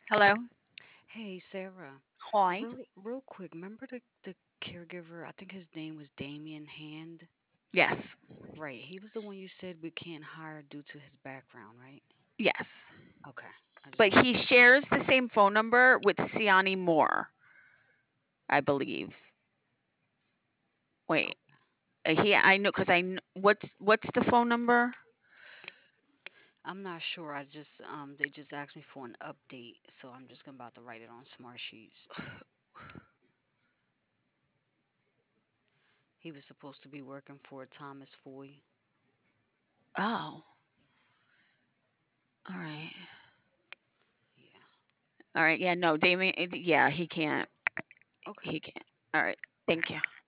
Hello? Hey, Sarah. Hi. Real quick, remember the caregiver? I think his name was Damien Hand. Yes. Right. He was the one you said we can't hire due to his background, right? Yes. Okay. I just But wanted he to make shares the same phone number with Siani Moore, I believe. Wait. okay. I know because what's the phone number? I'm not sure. They just asked me for an update, so I'm just about to write it on Smart Sheets. He was supposed to be working for Thomas Foy. Oh, all right. Yeah. All right. Yeah, no, Damien, yeah, he can't. Okay. He can't. All right. Thank you.